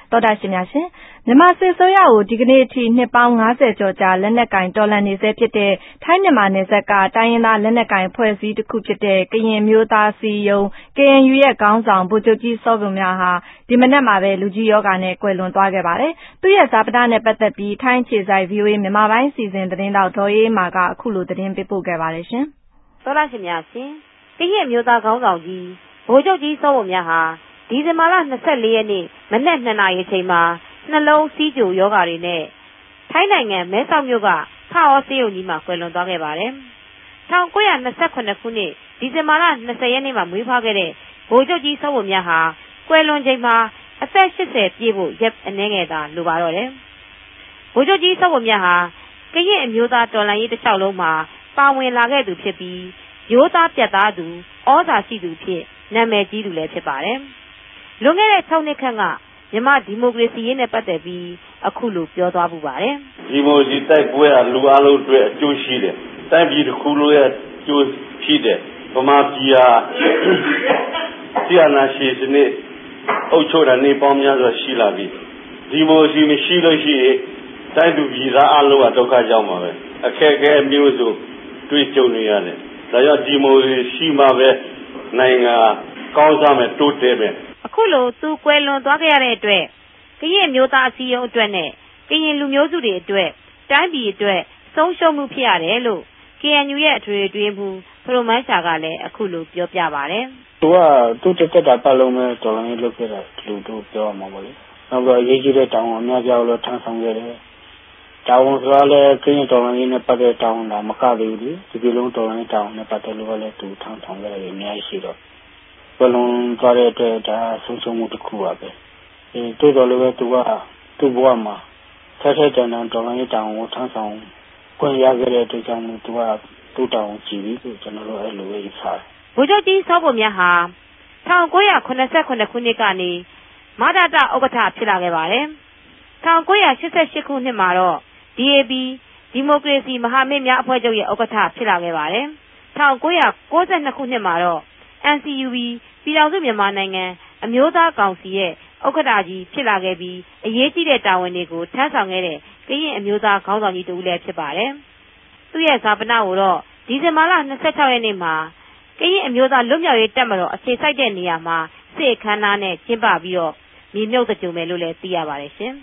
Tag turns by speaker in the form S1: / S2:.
S1: တော်တာရှင်များရှင်မြန်မာစစ်ဆိုးရကိုဒီကနေ့အထိနှစ်ပေါင်း90ကျော်ကြာလက်နက်ကင်တော်လှန်နေဆဲဖြစ်တဲ့ထိုင်းမြန်မာနယ်စပ်ကတိုင်းရင်းသားလက်နက်ကင်ဖွဲ့စည်းတစ်ခုဖြစ်တဲ့ကရင်မျိုးသားစီယုံ KNU ရဲ့ခေါင်းဆောင်ဗိုလ်ချုပ်ကြီးစောဘုံမြဟာဒီမနက်မှာပဲလူကြီးယောဂနဲ့ကွယ်လွန်သွားခဲ့ပါတယ်။သူရဲ့ဇာပနနဲ့ပတ်သက်ပြီးထိုင်းခြေဆိုင် VOA မြန်မာပိုင်းစီစဉ်သတင်းတော်ဒေါ်အေးမာကအခုလိုသတင်းပေးပို့ခဲ့ပါတယ်ရှင်
S2: ။သောရရှင်များရှင်ကရင်မျိုးသားခေါင်းဆောင်ကြီးဗိုလ်ချုပ်ကြီးစောဘုံမြဟာဒီဇင်ဘာလ24ရက်နေ့မနက်2နာရီအချိန်မှာနှလုံးစီးကျိုယောဂတွေနဲ့ထိုင်းနိုင်ငံမဲဆောက်မြို့ကခါရောဆေးရုံကြီးမှာကွယ်လွန်သွားခဲ့ပါတယ်။1928ခုနှစ်ဒီဇင်ဘာလ20ရက်နေ့မှာမွေးဖွားခဲ့တဲ့ဗိုလ်ချုပ်ကြီးစောဘုံမြဟာကွယ်လွန်ချိန်မှာအသက်80ပြည့်ဖို့ရက်အနည်းငယ်သာလိုပါတော့တယ်။ဗိုလ်ချုပ်ကြီးစောဘုံမြဟာကရင်အမျိုးသားတော်လှန်ရေးတစ်လျှောက်လုံးမှာပါဝင်လာခဲ့သူဖြစ်ပြီးရိုးသားပြတ်သားသူဩဇာရှိသူဖြစ်နာမည်ကြီးသူလည်းဖြစ်ပါတယ်။လွန်ခဲ့တဲ့6နှစ်ခန့်ကမြန်မာဒီမိုကရေစီရေးနဲ့ပတ်သက်ပြီးအခုလိုပြောသွားပူပါတယ်
S3: ။ဒီမိုကရေစီတိုက်ပွဲကလူအလုံးအတွက်အကျိုးရှိတယ်။တိုင်းပြည်တစ်ခုလုံးရဲ့အကျိုးဖြစ်တယ်။ဗမာပြည်ဟာဆီယနာရှိစနစ်အုပ်ချုပ်တာနေပေါင်းများစွာရှိလာပြီ။ဒီမိုကရေစီမရှိလို့ရှိရင်တိုင်းသူပြည်သားအလုံးကဒုက္ခရောက်မှာပဲ။အခက်အခဲမျိုးစုံတွေ့ကြုံနေရတယ်။ဒါကြောင့်ဒီမိုကရေစီရှိမှပဲနိုင်ငံကောင်းစားမယ်တိုးတက်မယ်
S2: အခုလိုသူကွယ်လွန်သွားခဲ့ရတဲ့အတွက်ကရင်မျိုးသားအစည်းအရုံးအတွက်နဲ့ကရင်လူမျိုးစုတွေအတွက်တိုင်းပြည်အတွက်ဆုံးရှုံးမှုဖြစ်ရတယ်လို့ KNU ရဲ့အထွေထွေမှုဖရိုမိုင်းချာကလည်းအခုလိုပြောပြပါတယ်
S4: ။သူကတက်တာပတ်လုံးမဲ့တော်လိုင်းလုပ်ခဲ့တာလူတို့ပြောမှာပေါ့လေ။နောက်တော့ရေးကြီးတဲ့တောင်းအများကြောက်လို့ထမ်းဆောင်ခဲ့တယ်။တောင်းဆိုတာလည်းကရင်တော်လိုင်းနဲ့ပတ်သက်တောင်းတာမကသေးဘူးလေ။ဒီလိုလုံးတော်လိုင်းတောင်းနဲ့ပတ်သက်လို့လည်းသူထမ်းဆောင်ခဲ့တယ်အများကြီးရှိတော့ဘလုံးသွားတဲ့အတွက်ဒါဆုံးရှုံးမှုတစ်ခုပါပဲတိုးတော်လည်းပဲသူကသူ့ဘဝမှာဆက်ဆက်တန်တန်တော်လိုင်းတောင်ကိုထမ်းဆောင်ခွင့်ရခဲ့တဲ့အတွက်ကြောင့်သူကသူ့တောင်ကြည့်ပြီးကျွန်တော်တို့အဲ့လိုပဲယူဆတယ်
S2: ဗိုလ်ချုပ်ကြီးစောဘုံမြဟာ1989ခုနှစ်ကနေမဒတဥက္ကဋ္ဌဖြစ်လာခဲ့ပါတယ်1988ခုနှစ်မှာတော့ DAB ဒီမိုကရေစီမဟာမိတ်များအဖွဲ့ချုပ်ရဲ့ဥက္ကဋ္ဌဖြစ်လာခဲ့ပါတယ်1992ခုနှစ်မှာတော့ NCUB ပြည်ထောင်စုမြန်မာနိုင်ငံအမျိုးသားကောင်စီရဲ့ဥက္ကဋ္ဌကြီးဖြစ်လာခဲ့ပြီးအရေးကြီးတဲ့တာဝန်တွေကိုထမ်းဆောင်ခဲ့တဲ့ကရင်အမျိုးသားခေါင်းဆောင်ကြီးတူဦးလည်းဖြစ်ပါတယ်။သူ့ရဲ့ဇာပနကိုတော့ဒီဇင်ဘာလ26ရက်နေ့မှာကရင်အမျိုးသားလွတ်မြောက်ရေးတပ်မတော်အခြေစိုက်တဲ့နေရာမှာစစ်အခမ်းအနားနဲ့ကျင်းပပြီးတော့မြေမြုပ်သကြုံမယ်လို့လည်းသိရပါတယ်ရှင်